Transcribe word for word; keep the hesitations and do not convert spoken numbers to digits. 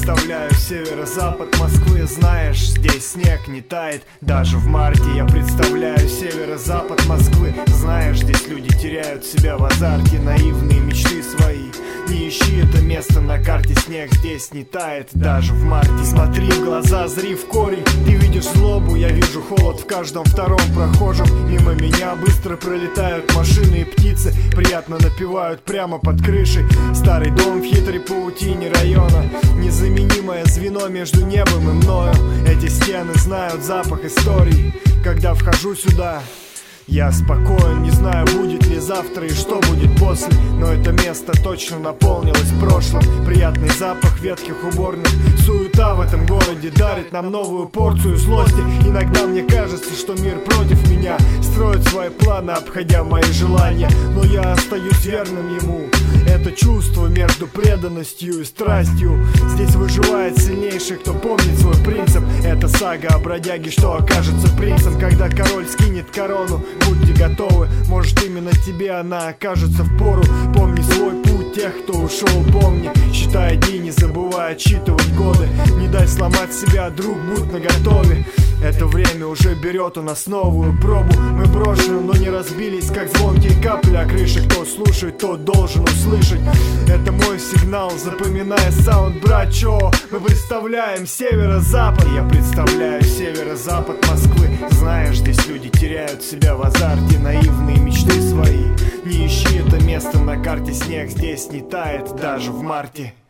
представляю северо-запад Москвы. Знаешь, здесь снег не тает даже в марте. Я представляю северо-запад Москвы. Знаешь, здесь люди теряют себя в азарте, наивные мечты свои. Не ищи это место на карте, снег здесь не тает даже в марте. Смотри в глаза, зри в корень, ты видишь злобу, я вижу холод в каждом втором прохожем. Мимо меня быстро пролетают машины и птицы, приятно напевают прямо под крышей. Старый дом в хитрой паутине района, незаменимое звено между небом и мною. Эти стены знают запах историй. Когда вхожу сюда, я спокоен, не знаю, будет ли завтра и что будет после. Но это место точно наполнилось прошлым. Приятный запах ветхих уборных. Суета в этом городе дарит нам новую порцию злости. Иногда мне кажется, что мир против меня, строит свои планы, обходя мои желания. Но я остаюсь верным ему. Это чувство между преданностью и страстью. Здесь выживает сильнейший, кто помнит свой принцип. Это сага о бродяге, что окажется принцем. Когда король скинет корону, будьте готовы, может именно тебе она окажется впору. Помни свой путь тех, кто ушел, помни. Считай дни, не забывай отсчитывать годы. Не дай сломать себя, друг, будь наготове. Это время уже берет у нас новую пробу. Мы брошены, но не разбились, как звонкие капли о крыше. Кто слушает, тот должен услышать. Это мой сигнал, запоминая саунд, брачо. Мы представляем северо-запад. Я представляю северо-запад Москвы. Знаешь, здесь люди теряют себя в азарте, наивные мечты свои. Не ищи это место на карте, снег здесь не тает даже в марте.